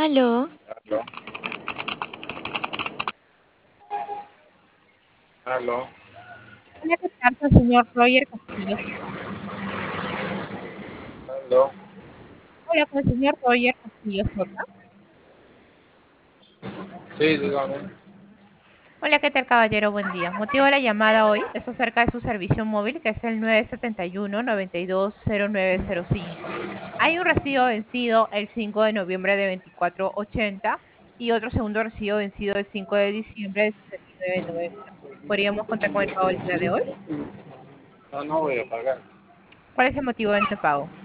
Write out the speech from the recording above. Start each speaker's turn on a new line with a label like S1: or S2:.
S1: Aló,
S2: Aló, aló,
S3: Hola, ¿qué tal, con el señor Roger Castillo?
S2: aló.
S3: Hola, con el señor Roger Castillo Soto.
S2: Sí, dígame.
S3: Hola, ¿qué tal, caballero? Buen día. Motivo de la llamada hoy es acerca de su servicio móvil, que es el 971-920905. Hay un recibo vencido el 5 de noviembre de 2480 y otro segundo recibo vencido el 5 de diciembre de 6990. ¿Podríamos contar con el pago del día de hoy?
S2: No, no voy a pagar.
S3: ¿Cuál es el motivo de no pago?